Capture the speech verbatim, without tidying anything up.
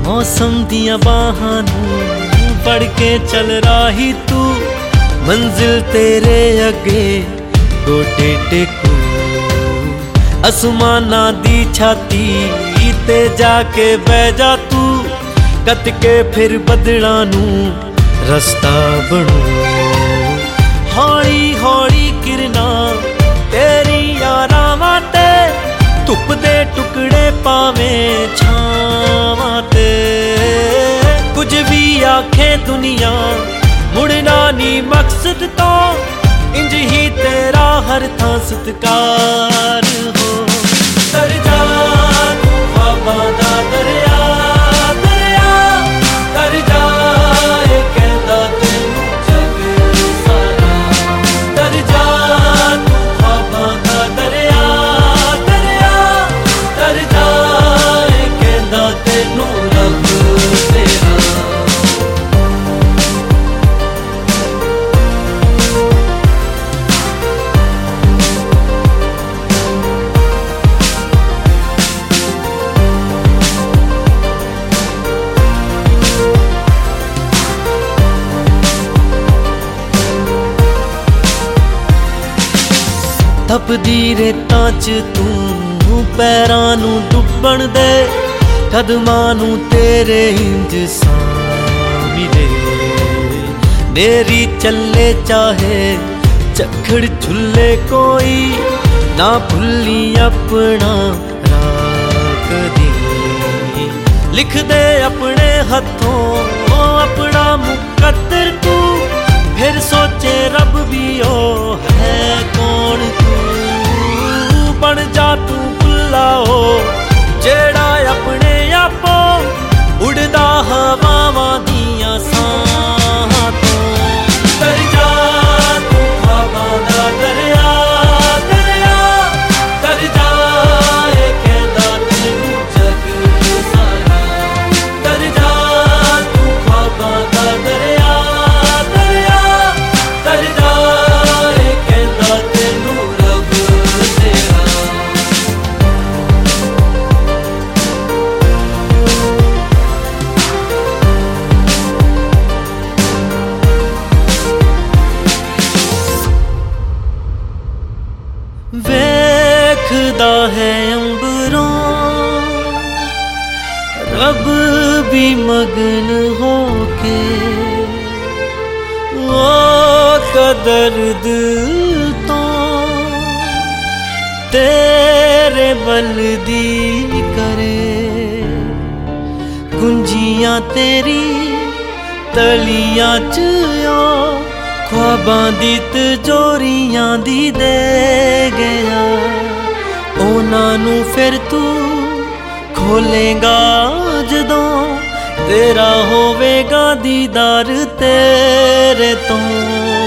मौसम दियां बाहां नूं फड़ के चल राही तू, मंजिल तेरे अगे गोडे टेकू। आसमाना दी छाती ते जाके बह जा तू, कत के फिर बदलां नूं रस्ता बनू। हौली हौली किरना तेरी यारावां ते, धुप दे टुकड़े पावें छावां ते। कुछ भी आखे दुनिया मुड़ना नी मकसद तो, इंज ही तेरा हर थां सत्कार हो। तर जा तू ख्वाबां दा दरिया, दरिया तर जा ए कहंदा तैनूं जग सारा। तर जा तू ख्वाबां दा दरिया, दरिया तर जा ए कहंदा तैनूं रब तेरा। तपदी रेतां च तू पैरां नूं डुब्बण दे, कदमां नूं तेरे इंज सां मिले। मेरी चले चाहे झक्खड़ झुल्ले कोई, ना भुल्ली अपना राह कदी। लिख दे अपने हथों अपना मुकद्दर तू, फिर सोचे रब भी ओ है कौन तू। बन जा तू भुल्ला हो जेड़ा अपने आपो, उड़दा हवावां दियां सांहां तो। तर जा तू ख्वाबां दा दरिया, दरिया तर जा ए कहंदा तैनूं जग सारा। तर जा तू ख्वाबां दा दरिया, दरिया तर जा ए कहंदा तैनूं रब तेरा। वेखदा है अंबरों रब भी मगन होके, ओ कदर दिल तो तेरे बलदी करे। कुंजियां तेरी तलियां च ओ, ख्वाबां दी तिजोरियां दी दे गया। उन्हां नूं फिर तू खोलेगा जदों, तेरा होवेगा दीदार तेरे तो।